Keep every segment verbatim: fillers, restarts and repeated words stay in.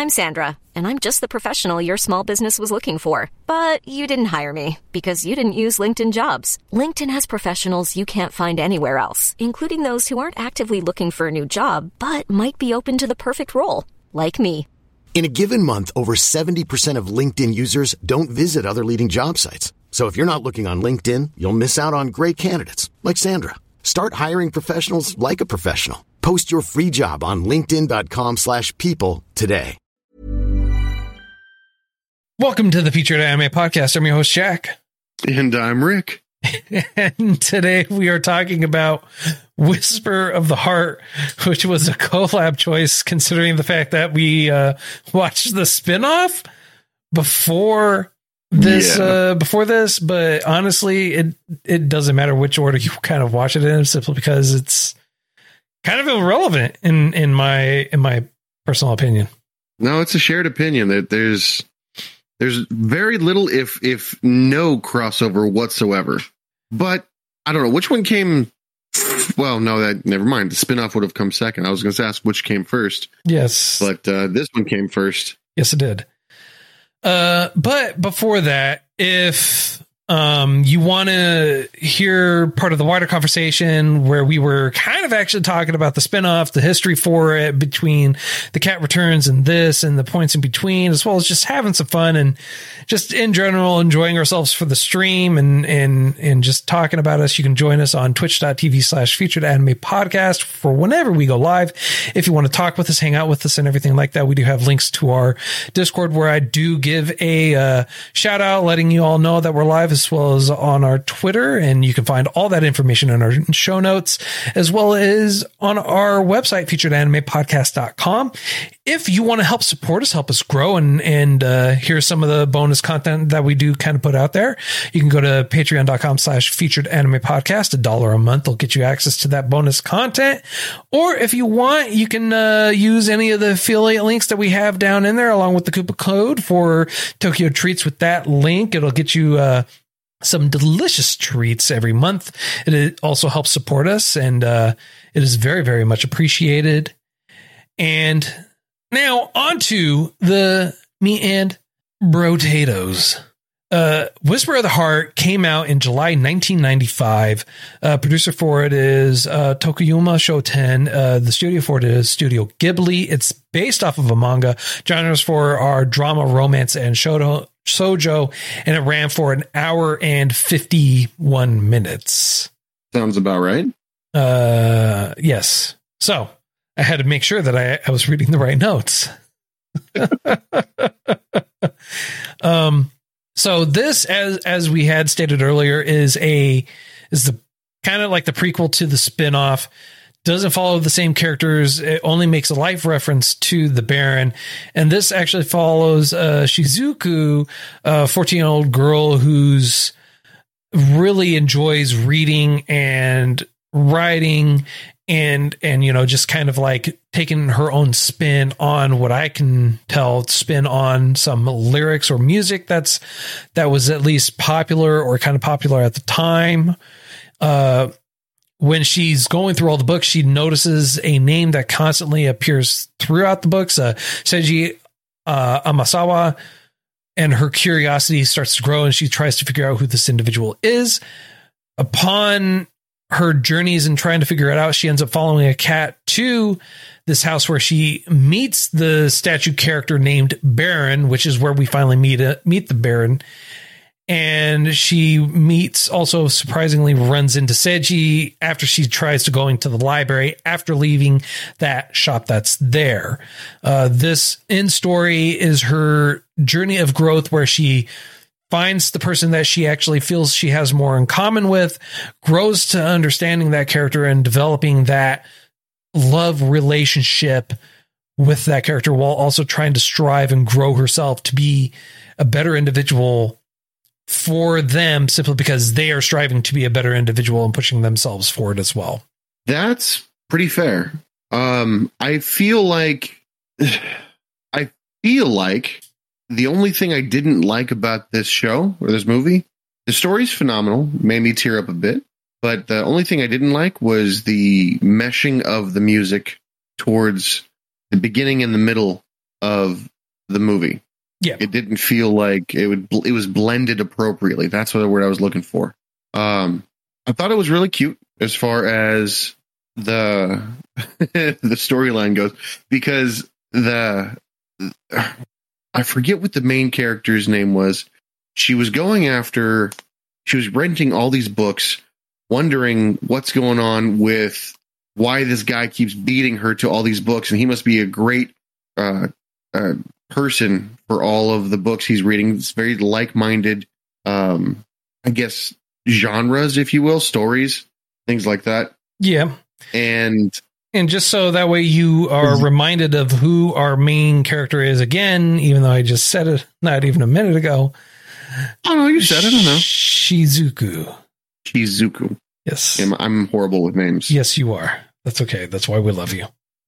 I'm Sandra, and I'm just the professional your small business was looking for. But you didn't hire me because you didn't use LinkedIn Jobs. LinkedIn has professionals you can't find anywhere else, including those who aren't actively looking for a new job, but might be open to the perfect role, like me. In a given month, over seventy percent of LinkedIn users don't visit other leading job sites. So if you're not looking on LinkedIn, you'll miss out on great candidates like Sandra. Start hiring professionals like a professional. Post your free job on linkedin.com slash people today. Welcome to the Featured Anime Podcast. I'm your host, Jack. And I'm Rick. And today we are talking about Whisper of the Heart, which was a collab choice considering the fact that we uh, watched the spinoff before this, yeah. uh, before this. But honestly, it it doesn't matter which order you kind of watch it in, simply because it's kind of irrelevant in in my in my personal opinion. No, it's a shared opinion that there's there's very little, if if no crossover whatsoever. But I don't know which one came. Well, no, that never mind. The spinoff would have come second. I was going to ask which came first. Yes, but uh, this one came first. Yes, it did. Uh, but before that, if um you want to hear part of the wider conversation where we were kind of actually talking about the spinoff, the history for it, between the Cat Returns and this and the points in between, as well as just having some fun and just in general enjoying ourselves for the stream and and and just talking about us, you can join us on twitch.tv slash featured anime podcast for whenever we go live. If you want to talk with us, hang out with us and everything like that, we do have links to our Discord where I do give a uh, shout out letting you all know that we're live, as well as on our Twitter, and you can find all that information in our show notes, as well as on our website, featured anime podcast dot com. If you want to help support us, help us grow, and and uh, here's some of the bonus content that we do kind of put out there, you can go to patreon.com slash featured anime podcast. A dollar a month will get you access to that bonus content. Or if you want, you can uh, use any of the affiliate links that we have down in there, along with the coupon code for Tokyo Treats. With that link, it'll get you uh, some delicious treats every month. It also helps support us, and uh, it is very, very much appreciated. And now on to the meat and brotatoes. Uh, Whisper of the Heart came out in July nineteen ninety-five. Uh, producer for it is uh, Tokuyama Shoten. Uh, the studio for it is Studio Ghibli. It's based off of a manga. Genres for are drama, romance, and shoto, shoujo, and it ran for an hour and fifty-one minutes. Sounds about right. Uh, yes. So I had to make sure that I, I was reading the right notes. um. So this, as as we had stated earlier, is a is the kind of like the prequel to the spinoff. Doesn't follow the same characters. It only makes a life reference to the Baron, and this actually follows uh, Shizuku, a fourteen-year-old girl who's really enjoys reading and writing. And, and, you know, just kind of like taking her own spin on what I can tell, spin on some lyrics or music that's, that was at least popular or kind of popular at the time. Uh, when she's going through all the books, she notices a name that constantly appears throughout the books, uh, Seiji uh, Amasawa, and her curiosity starts to grow and she tries to figure out who this individual is. Upon her journeys and trying to figure it out, she ends up following a cat to this house where she meets the statue character named Baron, which is where we finally meet uh, meet the Baron. And she meets, also surprisingly runs into Seiji after she tries to go into the library after leaving that shop that's there. Uh, this end story is her journey of growth where she finds the person that she actually feels she has more in common with, grows to understanding that character and developing that love relationship with that character, while also trying to strive and grow herself to be a better individual for them, simply because they are striving to be a better individual and pushing themselves forward as well. That's pretty fair. Um, I feel like, I feel like the only thing I didn't like about this show or this movie, the story's phenomenal, made me tear up a bit. But the only thing I didn't like was the meshing of the music towards the beginning and the middle of the movie. Yeah. It didn't feel like it would, it was blended appropriately. That's what the word I was looking for. Um, I thought it was really cute as far as the, the storyline goes, because the, I forget what the main character's name was. She was going after, she was renting all these books, wondering what's going on with why this guy keeps beating her to all these books. And he must be a great uh, uh, person for all of the books he's reading. It's very like-minded, um, I guess, genres, if you will, stories, things like that. Yeah. And and just so that way you are reminded of who our main character is again, even though I just said it not even a minute ago. Oh, no, you said it. I don't know. Shizuku. Shizuku. Yes. I'm, I'm horrible with names. Yes, you are. That's okay. That's why we love you.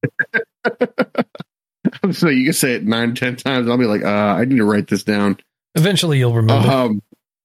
So you can say it nine, ten times. I'll be like, uh, I need to write this down. Eventually you'll remember. Um,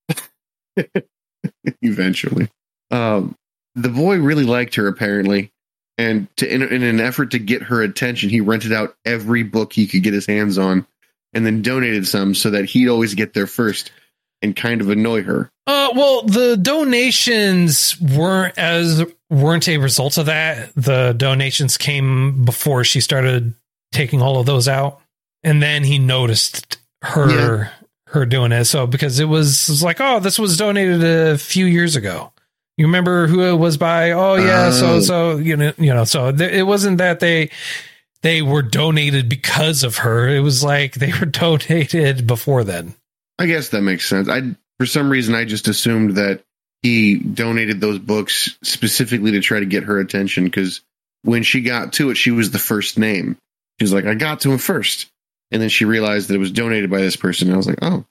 eventually. Um, the boy really liked her, apparently. And to, in, in an effort to get her attention, he rented out every book he could get his hands on and then donated some so that he'd always get there first and kind of annoy her. Uh, well, the donations weren't as weren't a result of that. The donations came before she started taking all of those out. And then he noticed her, yeah. her doing it. So because it was, it was like, oh, this was donated a few years ago. You remember who it was by? Oh yeah. Uh, so, so, you know, you know, so th- it wasn't that they, they were donated because of her. It was like they were donated before then. I guess that makes sense. I, for some reason, I just assumed that he donated those books specifically to try to get her attention. Because when she got to it, she was the first name. She was like, I got to him first. And then she realized that it was donated by this person. And I was like, oh,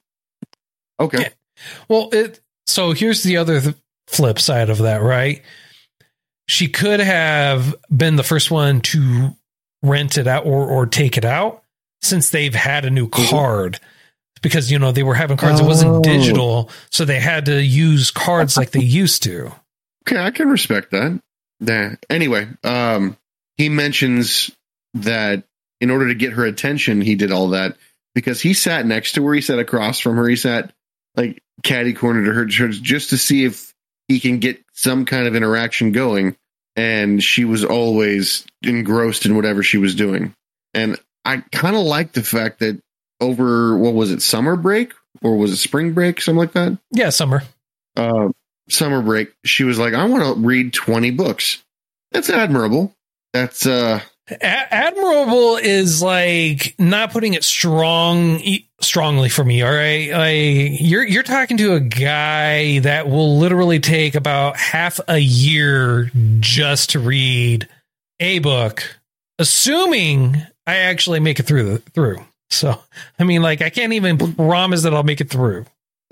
okay. Yeah. Well, it, so here's the other th- flip side of that, right? She could have been the first one to rent it out or, or take it out since they've had a new card. Because, you know, they were having cards. Oh. It wasn't digital, so they had to use cards like they used to. Okay, I can respect that. Yeah. Anyway, um, he mentions that in order to get her attention, he did all that because he sat next to her. He sat across from her. He sat like catty corner to her just to see if he can get some kind of interaction going. And she was always engrossed in whatever she was doing. And I kind of like the fact that over, what was it, summer break? Or was it spring break? Something like that? Yeah, summer. Uh, summer break. She was like, I want to read twenty books. That's admirable. That's... uh. A- admirable is like not putting it strong, strongly for me. All right. Like you're, you're talking to a guy that will literally take about half a year just to read a book, assuming I actually make it through the through. So, I mean, like, I can't even promise that I'll make it through.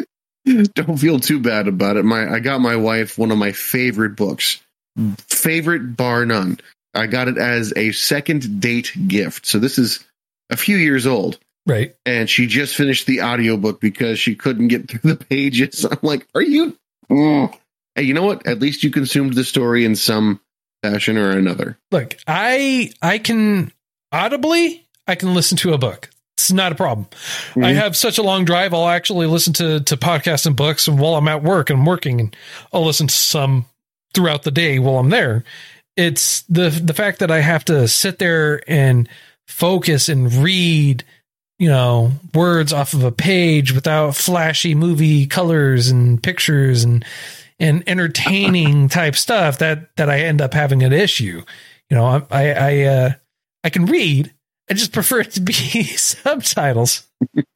Don't feel too bad about it. My, I got my wife one of my favorite books, favorite bar none. I got it as a second date gift. So this is a few years old. Right. And she just finished the audiobook because she couldn't get through the pages. I'm like, are you? Mm. Hey, you know what? At least you consumed the story in some fashion or another. Look, I, I can audibly, I can listen to a book. It's not a problem. Mm-hmm. I have such a long drive. I'll actually listen to, to podcasts and books. And while I'm at work and working, and I'll listen to some throughout the day while I'm there. It's the, the fact that I have to sit there and focus and read, you know, words off of a page without flashy movie colors and pictures and, and entertaining type stuff that, that I end up having an issue. You know, I, I, I, uh, I can read. I just prefer it to be subtitles.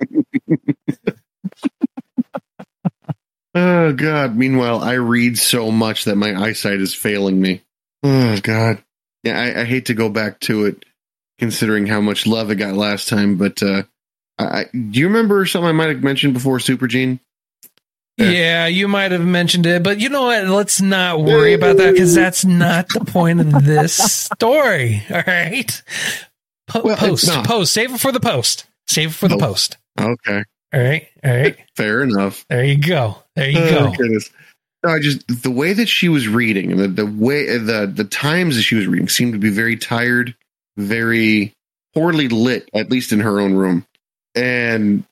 Oh, God. Meanwhile, I read so much that my eyesight is failing me. Oh, God. Yeah, I, I hate to go back to it, considering how much love it got last time. But uh, I, do you remember something I might have mentioned before, Super Gene? Yeah. yeah, you might have mentioned it. But you know what? Let's not worry about that because that's not the point of this story. All right? Po- well, post, post, save it for the post. Save it for the oh, post. Okay. All right. All right. Fair enough. There you go. There you oh, go. Goodness. No, I just, the way that she was reading, the, the way, the, the times that she was reading seemed to be very tired, very poorly lit, at least in her own room. And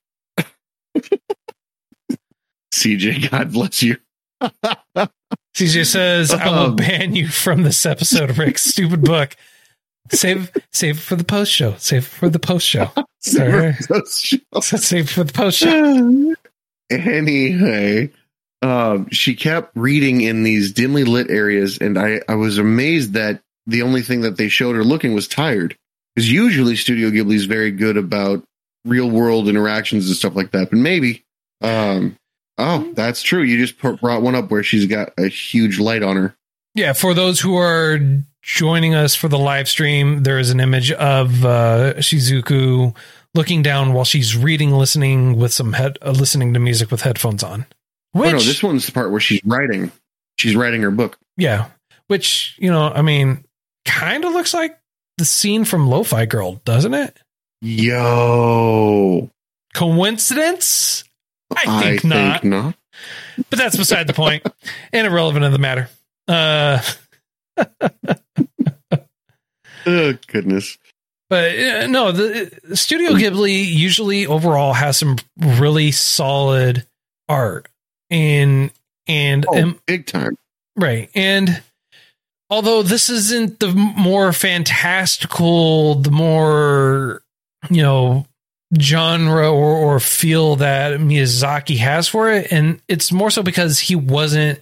C J, God bless you. C J says, I will Um, ban you from this episode, Rick. Stupid book. Save save it for the post show. Save it for the post show. Sorry. Save it for the post show. Anyway, um, she kept reading in these dimly lit areas, and I, I was amazed that the only thing that they showed her looking was tired. Because usually Studio Ghibli is very good about real world interactions and stuff like that. But maybe, um, oh, that's true. You just put, brought one up where she's got a huge light on her. Yeah, for those who are joining us for the live stream, there is an image of uh, Shizuku looking down while she's reading, listening with some head, uh, listening to music with headphones on. Which, oh, no, this one's the part where she's writing. She's writing her book. Yeah, which, you know, I mean, kind of looks like the scene from Lo-Fi Girl, doesn't it? Yo. Coincidence? I think I not. Think not. But that's beside the point and irrelevant of the matter. Uh, Oh, goodness. but uh, no, the, the Studio Ghibli usually overall has some really solid art. And, and, Oh, and big time. right. And although this isn't the more fantastical, the more, you know, genre or, or feel that Miyazaki has for it, and it's more so because he wasn't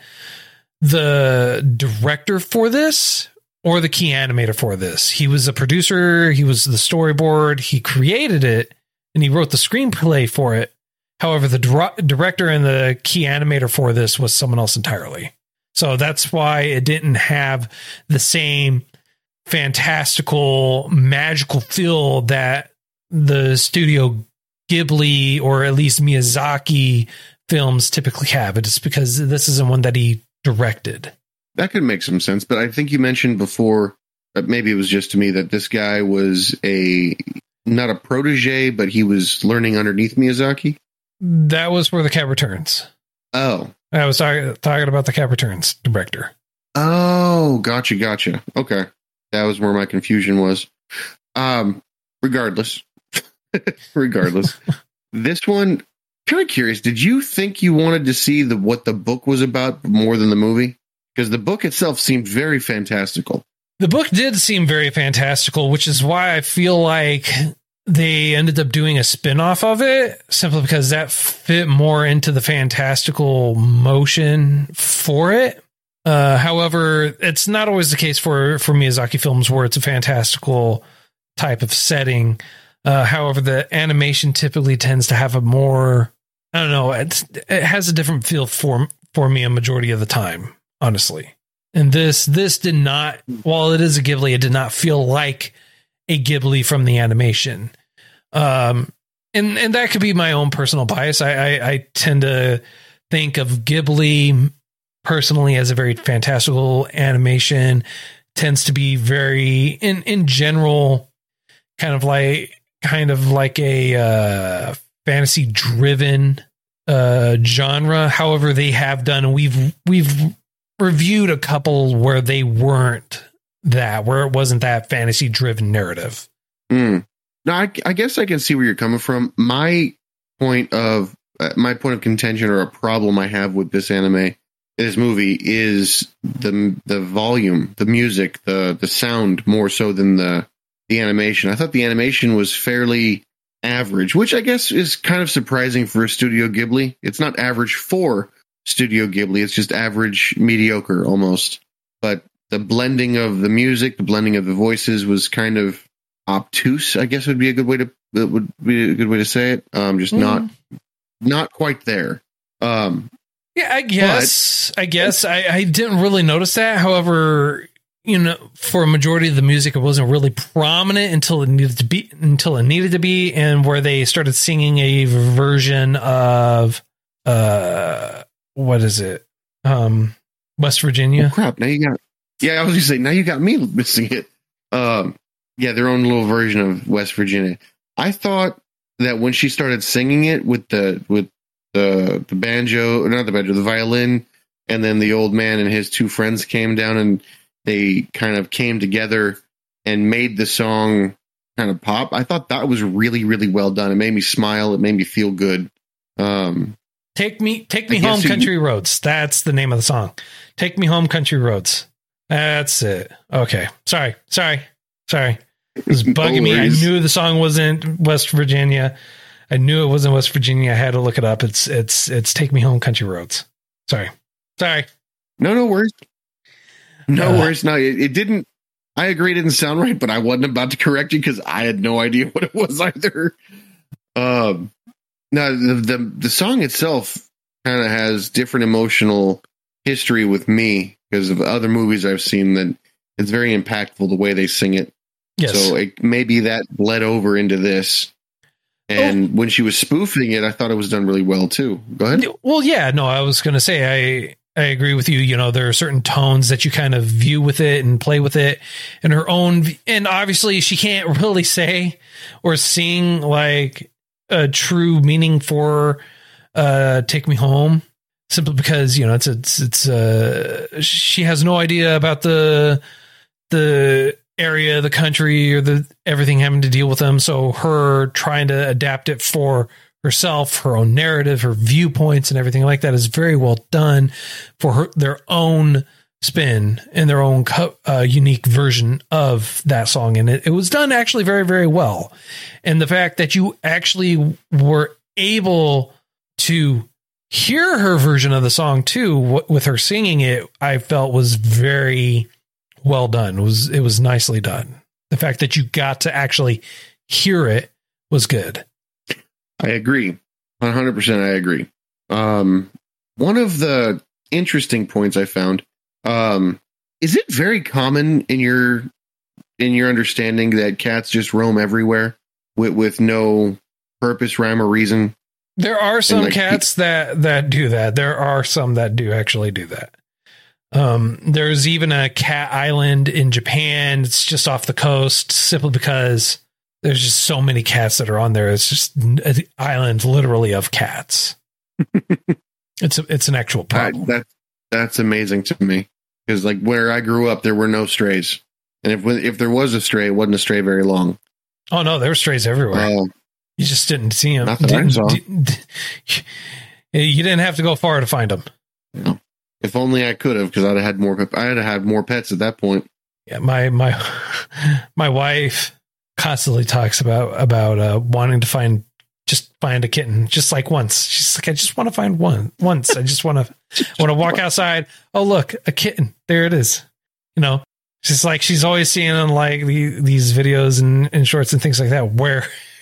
the director for this or the key animator for this. He was a producer, he was the storyboard, he created it, and he wrote the screenplay for it. However, the dir- director and the key animator for this was someone else entirely. So that's why it didn't have the same fantastical, magical feel that the Studio Ghibli or at least Miyazaki films typically have. It's because this isn't one that he directed. That could make some sense, but I think you mentioned before, uh, maybe it was just to me, that this guy was a not a protege, but he was learning underneath Miyazaki. That was where The Cat Returns. Oh. I was talking, talking about The Cat Returns director. Oh, gotcha, gotcha. Okay. That was where my confusion was. Um, regardless. regardless. This one, kind of curious, did you think you wanted to see the what the book was about more than the movie? Because the book itself seemed very fantastical. The book did seem very fantastical, which is why I feel like they ended up doing a spin-off of it, simply because that fit more into the fantastical motion for it. Uh, however, it's not always the case for, for Miyazaki films where it's a fantastical type of setting. Uh, however, the animation typically tends to have a more, I don't know, it's, it has a different feel for, for me a majority of the time, honestly. And this, this did not, while it is a Ghibli, it did not feel like a Ghibli from the animation. Um, and, and that could be my own personal bias. I, I, I tend to think of Ghibli personally as a very fantastical animation, tends to be very, in, in general, kind of like, kind of like a, uh, fantasy driven, uh, genre. However, they have done, we've, we've reviewed a couple where they weren't that, where it wasn't that fantasy driven narrative. Mm. No, I, I guess I can see where you're coming from. My point of uh, my point of contention, or a problem I have with this anime, this movie, is the the volume, the music, the the sound, more so than the the animation. I thought the animation was fairly average, which I guess is kind of surprising for Studio Ghibli. It's not average for Studio Ghibli; it's just average, mediocre almost. But the blending of the music, the blending of the voices was kind of obtuse, I guess would be a good way to that would be a good way to say it. Um, just mm. not not quite there. Um, yeah, I guess. But, I guess I, I didn't really notice that. However, you know, for a majority of the music, it wasn't really prominent until it needed to be until it needed to be, and where they started singing a version of uh, what is it? Um, West Virginia. Oh, crap! Now you got. Yeah, I was gonna say now you got me missing it. Um. Yeah, their own little version of West Virginia. I thought that when she started singing it with the with the the banjo, not the banjo, the violin, and then the old man and his two friends came down and they kind of came together and made the song kind of pop. I thought that was really, really well done. It made me smile. It made me feel good. Um, take me, take me I home, guess you- country roads. That's the name of the song. Take me home, country roads. That's it. Okay. Sorry. Sorry. Sorry. It was bugging No me. I worries. knew the song wasn't West Virginia. I knew it wasn't West Virginia. I had to look it up. It's, it's, it's Take Me Home, Country Roads. Sorry. Sorry. No, no worries. No Uh, worries. No, it, it didn't. I agree, it didn't sound right, but I wasn't about to correct you because I had no idea what it was either. Um, no, the, the the song itself kind of has different emotional history with me because of other movies I've seen. That it's very impactful the way they sing it. Yes. So it, maybe that bled over into this. And when she was spoofing it, I thought it was done really well too. Go ahead. Well, yeah, no, I was going to say, I, I agree with you. You know, there are certain tones that you kind of view with it and play with it in her own. And obviously she can't really say or sing like a true meaning for, uh, Take Me Home, simply because, you know, it's, it's, it's, uh, she has no idea about the, the area, the country, or the everything having to deal with them. So her trying to adapt it for herself, her own narrative, her viewpoints, and everything like that is very well done for her, their own spin and their own co- uh, unique version of that song. And it, it was done actually very, very well. And the fact that you actually were able to hear her version of the song too, w- with her singing it, I felt was very well done. It was, it was nicely done. The fact that you got to actually hear it was good. I agree. one hundred percent I agree. Um, one of the interesting points I found, um, is it very common in your, in your understanding that cats just roam everywhere with, with no purpose, rhyme, or reason? There are some like, cats that, that do that. There are some that do actually do that. Um, there's even a cat island in Japan. It's just off the coast simply because there's just so many cats that are on there. It's just an island literally of cats. it's a, it's an actual I, problem. that, that's amazing to me because like where I grew up, there were no strays. And if, if there was a stray, it wasn't a stray very long. Oh no, there were strays everywhere. Uh, You just didn't see them. Not that I saw. You didn't have to go far to find them. you know, if only I could have, because I'd have had more. I'd have had more pets at that point. Yeah, my my my wife constantly talks about about uh, wanting to find just find a kitten, just like once. She's like, I just want to find one once. I just want to want to walk outside. Oh look, a kitten. There it is. You know, she's like she's always seeing on like the, these videos and, and shorts and things like that where.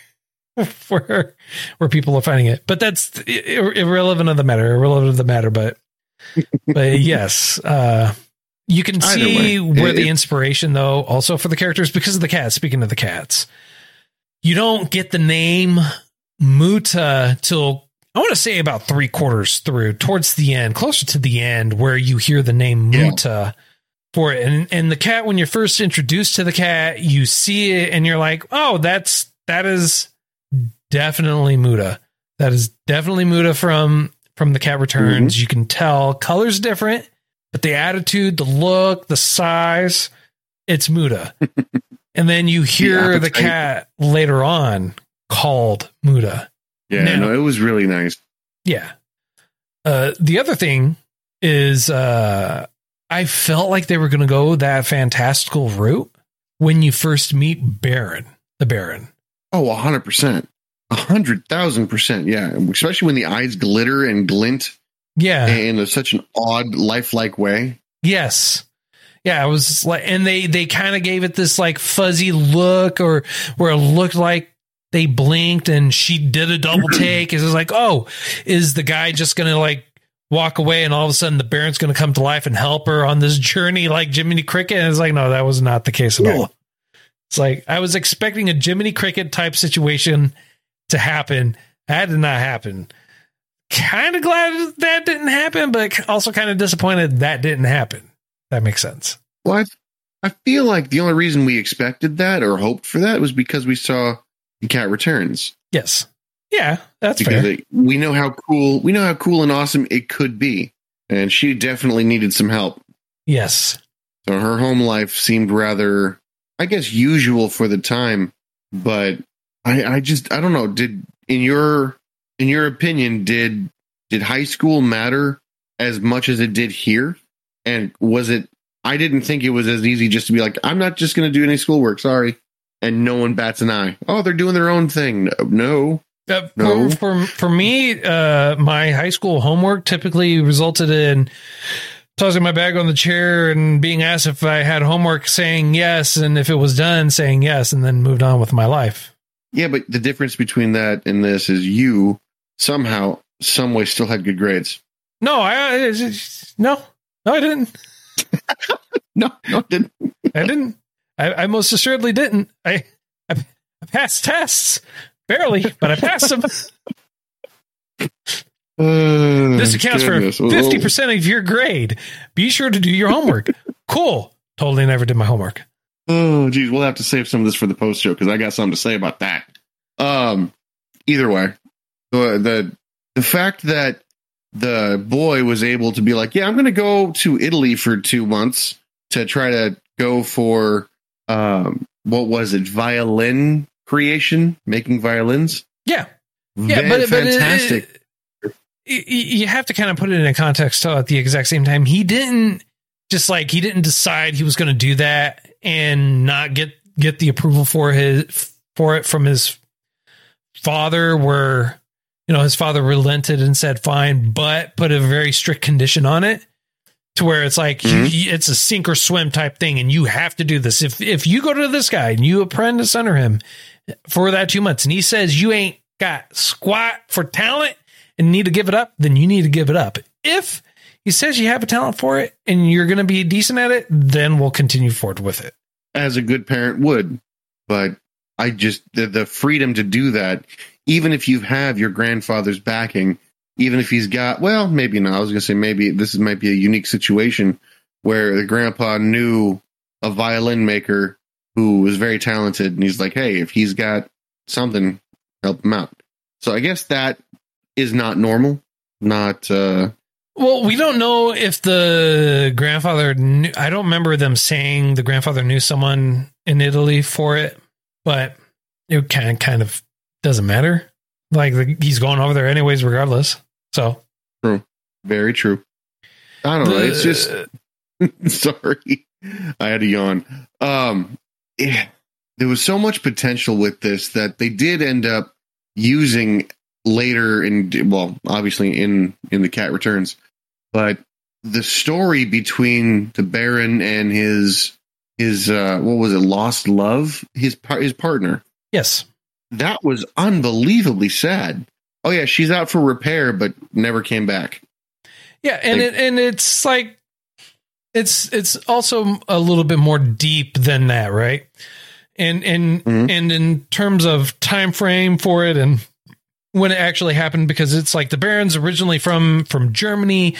where where people are finding it, but that's ir- irrelevant of the matter irrelevant of the matter but but yes, uh you can see where the inspiration though also for the characters because of the cats. Speaking of the cats, you don't get the name Muta till I want to say about three quarters through, towards the end, closer to the end, where you hear the name Muta yeah. for it. And and the cat, when you're first introduced to the cat, you see it and you're like, oh, that's that is definitely Muta. That is definitely Muta from from The Cat Returns. Mm-hmm. You can tell color's different, but the attitude, the look, the size, it's Muta. And then you hear the, the cat later on called Muta. Yeah, now, no, it was really nice. Yeah. Uh, the other thing is uh, I felt like they were going to go that fantastical route when you first meet Baron, the Baron. Oh, one hundred percent. one hundred thousand percent. Yeah. Especially when the eyes glitter and glint. Yeah. In a, such an odd, lifelike way. Yes. Yeah. It was like, and they, they kind of gave it this like fuzzy look or where it looked like they blinked and she did a double take. It was like, oh, is the guy just going to like walk away and all of a sudden the Baron's going to come to life and help her on this journey like Jiminy Cricket? And it's like, no, that was not the case at all. It's like, I was expecting a Jiminy Cricket type situation to happen. That did not happen. Kind of glad that didn't happen, but also kind of disappointed that didn't happen. That makes sense. Well, I, I feel like the only reason we expected that or hoped for that was because we saw The Cat Returns. Yes. Yeah, that's because fair. It, we know how cool, we know how cool and awesome it could be. And she definitely needed some help. Yes. So her home life seemed rather, I guess, usual for the time. but I, I just I don't know. Did in your in your opinion did did high school matter as much as it did here? And was it? I didn't think it was as easy just to be like, I'm not just going to do any schoolwork. Sorry, and no one bats an eye. Oh, they're doing their own thing. No. Uh, no. For, for for me, uh, my high school homework typically resulted in tossing my bag on the chair and being asked if I had homework, saying yes, and if it was done, saying yes, and then moved on with my life. Yeah, but the difference between that and this is you somehow, some way, still had good grades. No, I, I no, no, I didn't. no, no, I didn't. I didn't. I, I most assuredly didn't. I, I I passed tests. Barely, but I passed them. Uh, this accounts goodness. for fifty percent of your grade. Be sure to do your homework. Cool. Totally never did my homework. Oh, geez. We'll have to save some of this for the post show because I got something to say about that. Um, either way, the, the, the fact that the boy was able to be like, yeah, I'm going to go to Italy for two months to try to go for, um, what was it? Violin creation, making violins. Yeah. Yeah. Van- but, but fantastic. It, it, you have to kind of put it in a context too, at the exact same time. He didn't just like, he didn't decide he was going to do that and not get, get the approval for his, for it from his father, where, you know, his father relented and said, fine, but put a very strict condition on it. To where it's like, mm-hmm. you, it's a sink or swim type thing, and you have to do this. If if you go to this guy and you apprentice under him for that two months, and he says you ain't got squat for talent and need to give it up, then you need to give it up. If he says you have a talent for it and you're going to be decent at it, then we'll continue forward with it. As a good parent would. But I just, the, the freedom to do that, even if you have your grandfather's backing, even if he's got, well, maybe not. I was going to say maybe this might be a unique situation where the grandpa knew a violin maker who was very talented, and he's like, hey, if he's got something, help him out. So I guess that is not normal. Not, uh, well, we don't know if the grandfather knew, I don't remember them saying the grandfather knew someone in Italy for it, but it kind of, kind of doesn't matter. Like the, he's going over there anyways, regardless. So true. Very true. I don't the, know. It's just, sorry. I had to yawn. Um, it, there was so much potential with this that they did end up using later in, well, obviously in, in The Cat Returns, but the story between the Baron and his, his, uh, what was it? Lost love, his, his partner. Yes. That was unbelievably sad. Oh yeah. She's out for repair, but never came back. Yeah. And like, it, and it's like, it's, it's also a little bit more deep than that. Right. And, and, mm-hmm. and in terms of time frame for it and when it actually happened, because it's like the Baron's originally from, from Germany.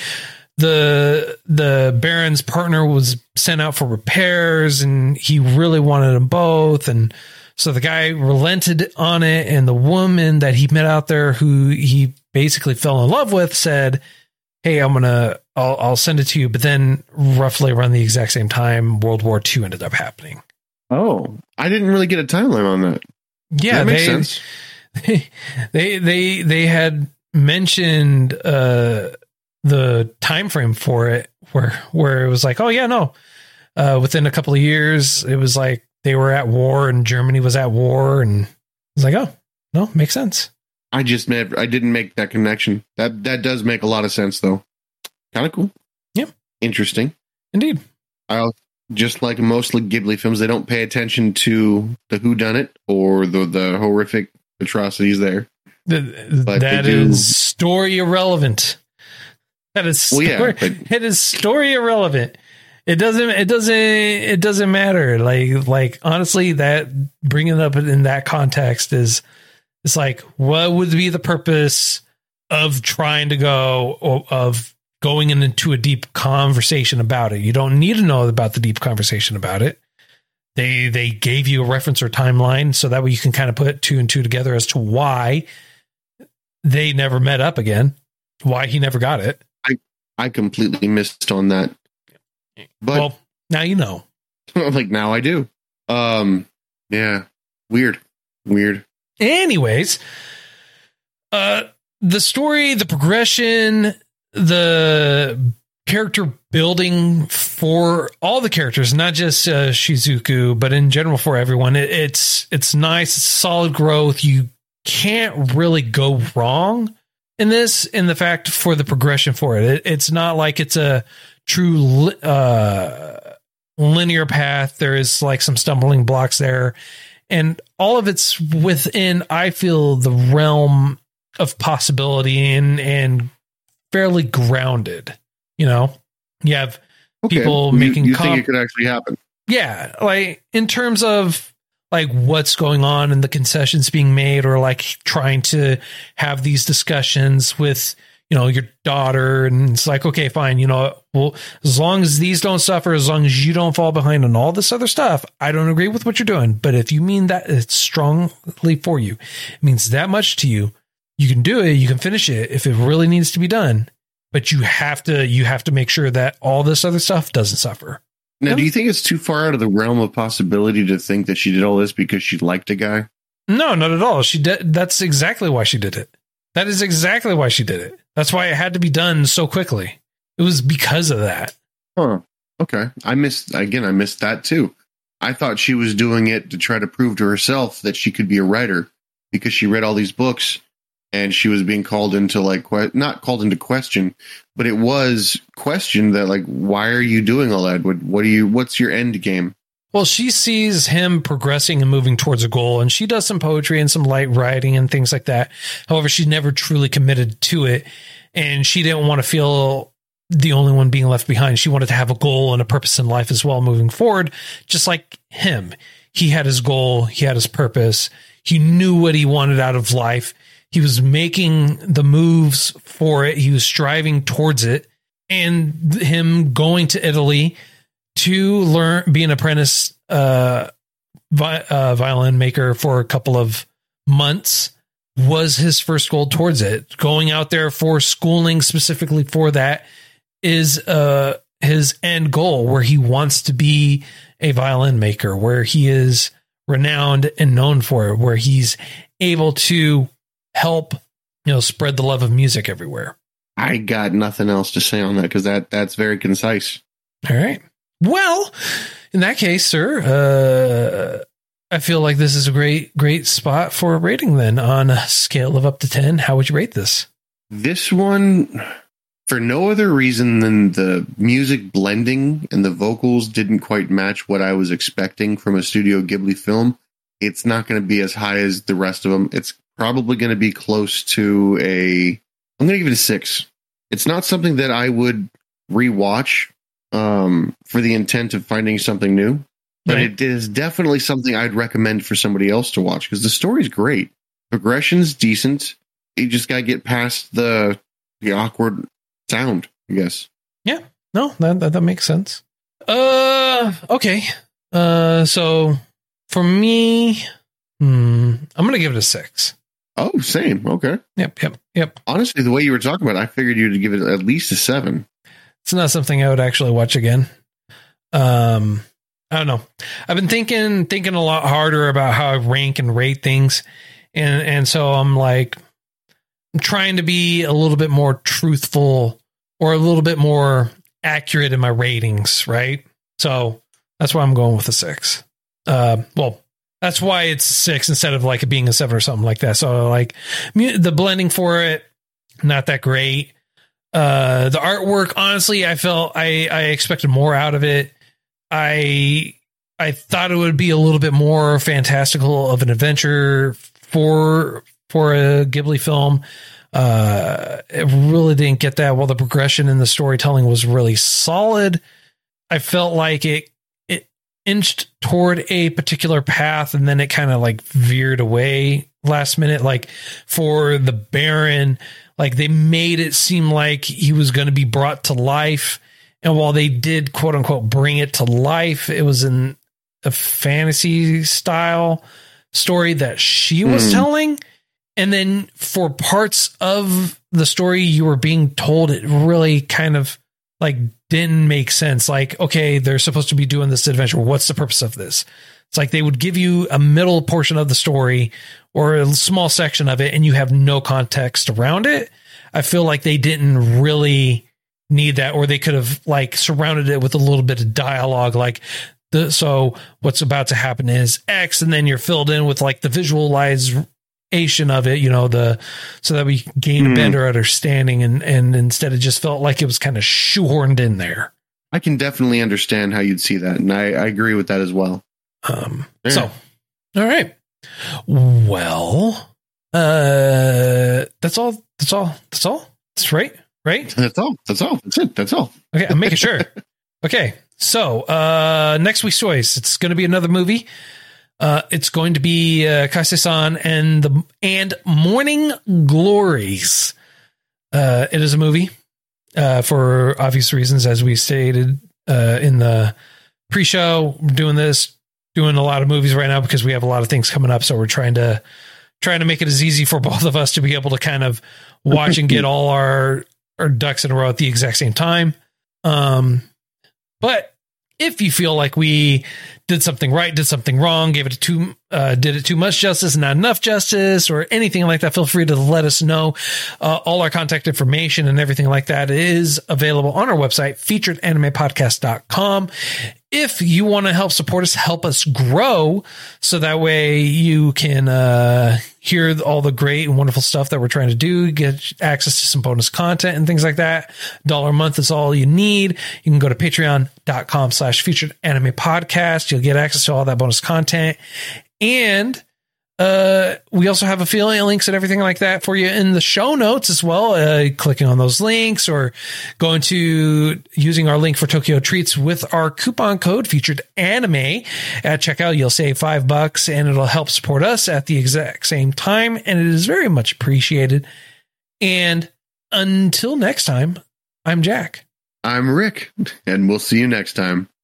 The, the Baron's partner was sent out for repairs and he really wanted them both. And so the guy relented on it. And the woman that he met out there who he basically fell in love with said, hey, I'm going to, I'll, I'll send it to you. But then roughly around the exact same time, World War Two ended up happening. Oh, I didn't really get a timeline on that. Yeah. That makes they, sense. They, they, they, they had mentioned, uh, the time frame for it where, where it was like, oh yeah, no, uh, within a couple of years, it was like they were at war and Germany was at war. And I was like, oh no, makes sense. I just made, I didn't make that connection. That, that does make a lot of sense though. Kind of cool. Yeah. Interesting. Indeed. I'll just like mostly Ghibli films. They don't pay attention to the whodunit or the, the horrific atrocities there. The, that is story irrelevant. That is story, well, yeah, but, it is story irrelevant. It doesn't. It doesn't. It doesn't matter. Like, like honestly, that bringing it up in that context is, it's like, what would be the purpose of trying to go or of going into a deep conversation about it? You don't need to know about the deep conversation about it. They they gave you a reference or timeline so that way you can kind of put two and two together as to why they never met up again, why he never got it. I, I completely missed on that. But well, now you know. Like now I do. Um, yeah, weird. Weird. Anyways, uh, the story, the progression, the character building for all the characters, not just uh, Shizuku, but in general for everyone, it, it's it's nice, it's solid growth. You can't really go wrong in this, in the fact for the progression for it. it it's not like it's a true li- uh, linear path. There is like some stumbling blocks there, and all of it's within, I feel, the realm of possibility and and fairly grounded. You know, you have okay. people you, making you comp- think it could actually happen? Yeah, like in terms of like what's going on and the concessions being made, or like trying to have these discussions with, you know, your daughter. And it's like, okay, fine. You know, well, as long as these don't suffer, as long as you don't fall behind on all this other stuff, I don't agree with what you're doing. But if you mean that it's strongly for you, it means that much to you, you can do it. You can finish it if it really needs to be done. But you have to, you have to make sure that all this other stuff doesn't suffer. Now, do you think it's too far out of the realm of possibility to think that she did all this because she liked a guy? No, not at all. She did. That's exactly why she did it. That is exactly why she did it. That's why it had to be done so quickly. It was because of that. Huh. Okay. I missed, again, I missed that too. I thought she was doing it to try to prove to herself that she could be a writer because she read all these books and she was being called into like, que- not called into question, but it was questioned that like, why are you doing all that? What, what do you, what's your end game? Well, she sees him progressing and moving towards a goal, and she does some poetry and some light writing and things like that. However, she never truly committed to it, and she didn't want to feel the only one being left behind. She wanted to have a goal and a purpose in life as well moving forward, just like him. He had his goal. He had his purpose. He knew what he wanted out of life. He was making the moves for it. He was striving towards it, and him going to Italy to learn, be an apprentice uh, vi- uh, violin maker for a couple of months was his first goal towards it. Going out there for schooling specifically for that is uh, his end goal, where he wants to be a violin maker, where he is renowned and known for it, where he's able to help, you know, spread the love of music everywhere. I got nothing else to say on that because that that's very concise. All right. Well, in that case, sir, uh, I feel like this is a great, great spot for a rating then. On a scale of up to ten, how would you rate this? This one, for no other reason than the music blending and the vocals didn't quite match what I was expecting from a Studio Ghibli film, it's not going to be as high as the rest of them. It's probably going to be close to a, I'm going to give it a six. It's not something that I would rewatch um, for the intent of finding something new, but right. It is definitely something I'd recommend for somebody else to watch because the story's great. Progression's decent. You just got to get past the the awkward sound, I guess. Yeah, no, that, that, that makes sense. Uh, okay. Uh, so for me, hmm, I'm going to give it a six. Oh, same. Okay. Yep, yep, yep. Honestly, the way you were talking about it, I figured you'd give it at least a seven. It's not something I would actually watch again. Um, I don't know. I've been thinking, thinking a lot harder about how I rank and rate things. And, and so I'm like, I'm trying to be a little bit more truthful or a little bit more accurate in my ratings. Right. So that's why I'm going with a six. Uh, well, that's why it's six instead of like it being a seven or something like that. So like the blending for it, not that great. Uh, the artwork, honestly, I felt I, I expected more out of it. I I thought it would be a little bit more fantastical of an adventure for for a Ghibli film. Uh, it really didn't get that. While the progression and the storytelling was really solid, I felt like it it inched toward a particular path and then it kind of like veered away last minute. Like for the Baron, like they made it seem like he was going to be brought to life. And while they did quote unquote bring it to life, it was in a fantasy style story that she was mm. telling. And then for parts of the story you were being told, it really kind of like didn't make sense. Like, okay, they're supposed to be doing this adventure. What's the purpose of this? It's like they would give you a middle portion of the story or a small section of it, and you have no context around it. I feel like they didn't really need that, or they could have like surrounded it with a little bit of dialogue, like the, so what's about to happen is X, and then you're filled in with like the visualization of it, you know, the, so that we gain mm. a better understanding, and, and instead it just felt like it was kind of shoehorned in there. I can definitely understand how you'd see that. And I, I agree with that as well. Um, yeah. So, all right. Well, uh, that's all. That's all. That's all. That's right. Right. That's all. That's all. That's it. That's all. Okay. I'm making sure. Okay. So, uh, next week's choice, it's going to be another movie. Uh, it's going to be, uh, Kaise-san and the, and Morning Glories. Uh, it is a movie, uh, for obvious reasons, as we stated, uh, in the pre-show. We're doing this, doing a lot of movies right now because we have a lot of things coming up. So we're trying to, trying to make it as easy for both of us to be able to kind of watch and get all our, our ducks in a row at the exact same time. Um, but if you feel like we did something right, did something wrong, gave it too, uh, did it too much justice, not enough justice, or anything like that, feel free to let us know. Uh, all our contact information and everything like that is available on our website, featured anime podcast dot com. If you want to help support us, help us grow, so that way you can uh, hear all the great and wonderful stuff that we're trying to do, get access to some bonus content and things like that. A dollar a month is all you need. You can go to patreon dot com slash featured anime podcast. You'll get access to all that bonus content. And uh, we also have affiliate links and everything like that for you in the show notes as well. Uh, clicking on those links or going to using our link for Tokyo Treats with our coupon code featured anime at checkout. You'll save five bucks and it'll help support us at the exact same time. And it is very much appreciated. And until next time, I'm Jack. I'm Rick, and we'll see you next time.